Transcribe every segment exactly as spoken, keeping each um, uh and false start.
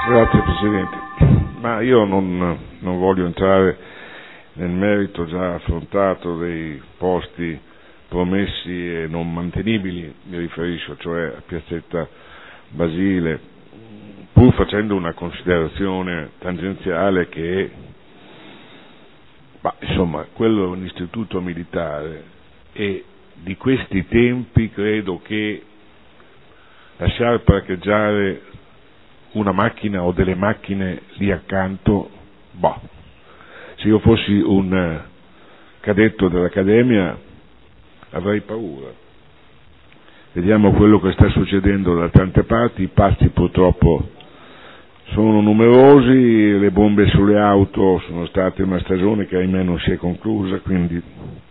Grazie Presidente, ma io non, non voglio entrare nel merito già affrontato dei posti promessi e non mantenibili, mi riferisco cioè a Piazzetta Basile, pur facendo una considerazione tangenziale che, ma, insomma, quello è un istituto militare e di questi tempi credo che lasciare parcheggiare una macchina o delle macchine lì accanto, boh, se io fossi un cadetto dell'Accademia avrei paura. Vediamo quello che sta succedendo da tante parti, i pazzi purtroppo sono numerosi, le bombe sulle auto sono state una stagione che ahimè non si è conclusa, quindi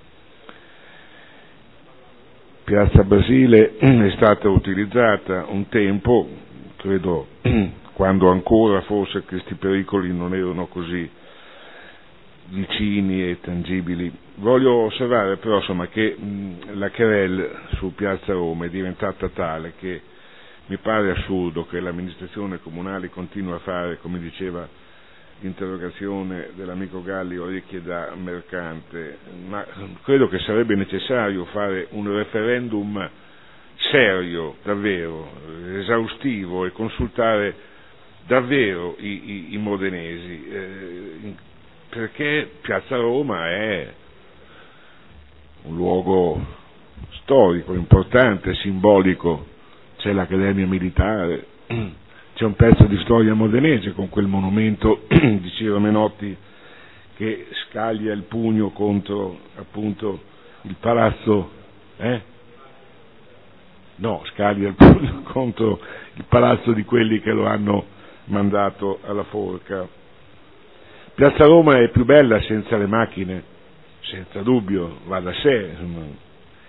Piazza Basile è stata utilizzata un tempo, credo quando ancora forse questi pericoli non erano così vicini e tangibili. Voglio osservare però insomma che mh, la querelle su Piazza Roma è diventata tale che mi pare assurdo che l'amministrazione comunale continua a fare, come diceva l'interrogazione dell'amico Galli, orecchie da mercante, ma credo che sarebbe necessario fare un referendum serio, davvero, esaustivo e consultare davvero i, i, i modenesi, eh, perché Piazza Roma è un luogo storico, importante, simbolico, c'è l'Accademia Militare, c'è un pezzo di storia modenese con quel monumento di Ciro Menotti che scaglia il pugno contro appunto il palazzo, eh? no, scaglia il pugno contro il palazzo di quelli che lo hanno mandato alla forca. Piazza Roma è più bella senza le macchine, senza dubbio, va da sé, insomma.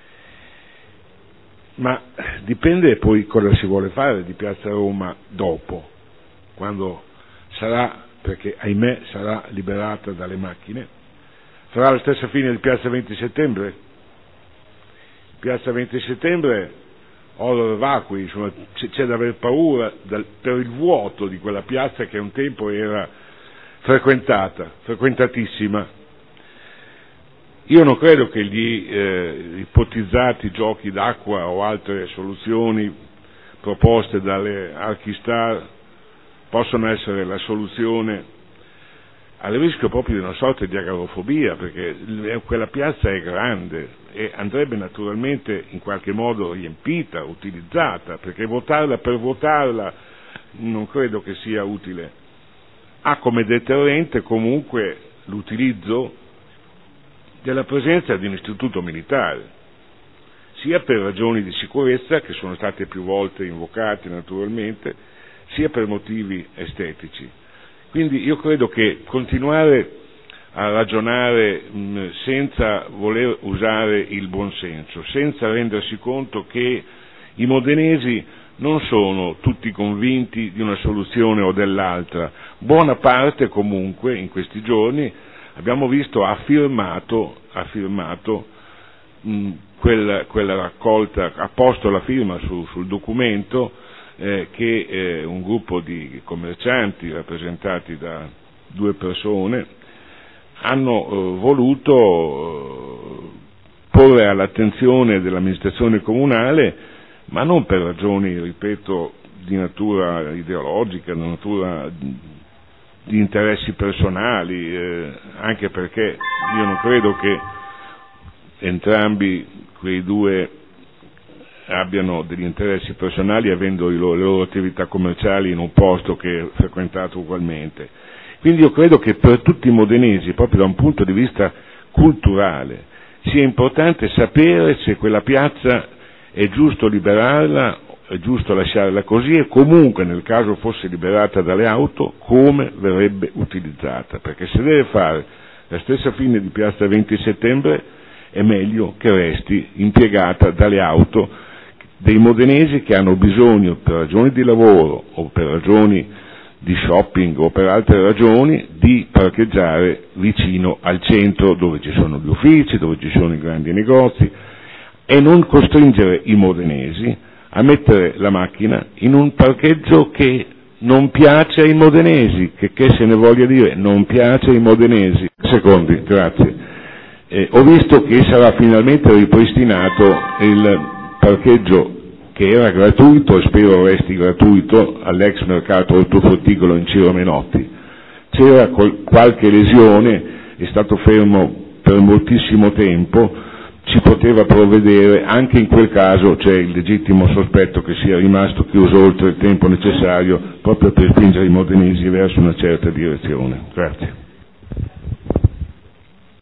Ma dipende poi cosa si vuole fare di Piazza Roma dopo, quando sarà, perché ahimè sarà liberata dalle macchine. Sarà la stessa fine di Piazza venti settembre? Piazza venti settembre, horror vacui, insomma, c'è, c'è da aver paura dal, per il vuoto di quella piazza che un tempo era frequentata, frequentatissima. Io non credo che gli eh, ipotizzati giochi d'acqua o altre soluzioni proposte dalle Archistar possano essere la soluzione al rischio proprio di una sorta di agrofobia, perché quella piazza è grande e andrebbe naturalmente in qualche modo riempita, utilizzata, perché votarla per votarla non credo che sia utile. Ha come deterrente comunque l'utilizzo della presenza di un istituto militare, sia per ragioni di sicurezza, che sono state più volte invocate naturalmente, sia per motivi estetici. Quindi io credo che continuare a ragionare mh, senza voler usare il buonsenso, senza rendersi conto che i modenesi non sono tutti convinti di una soluzione o dell'altra, buona parte comunque in questi giorni abbiamo visto ha firmato, ha firmato mh, quella, quella raccolta, ha posto la firma su, sul documento eh, che eh, un gruppo di commercianti rappresentati da due persone hanno eh, voluto eh, porre all'attenzione dell'amministrazione comunale, ma non per ragioni, ripeto, di natura ideologica, di natura di interessi personali, eh, anche perché io non credo che entrambi quei due abbiano degli interessi personali avendo le loro, le loro attività commerciali in un posto che è frequentato ugualmente. Quindi io credo che per tutti i modenesi, proprio da un punto di vista culturale, sia importante sapere se quella piazza è giusto liberarla, è giusto lasciarla così e comunque nel caso fosse liberata dalle auto come verrebbe utilizzata, perché se deve fare la stessa fine di Piazza venti settembre è meglio che resti impiegata dalle auto dei modenesi che hanno bisogno per ragioni di lavoro o per ragioni di shopping o per altre ragioni di parcheggiare vicino al centro dove ci sono gli uffici, dove ci sono i grandi negozi, e non costringere i modenesi a mettere la macchina in un parcheggio che non piace ai modenesi, che, che se ne voglia dire, non piace ai modenesi. Secondi, grazie. Eh, ho visto che sarà finalmente ripristinato il parcheggio che era gratuito e spero resti gratuito all'ex mercato ortofrutticolo in Ciro Menotti. C'era col, qualche lesione, è stato fermo per moltissimo tempo, ci poteva provvedere, anche in quel caso c'è il legittimo sospetto che sia rimasto chiuso oltre il tempo necessario proprio per spingere i modenesi verso una certa direzione. Grazie.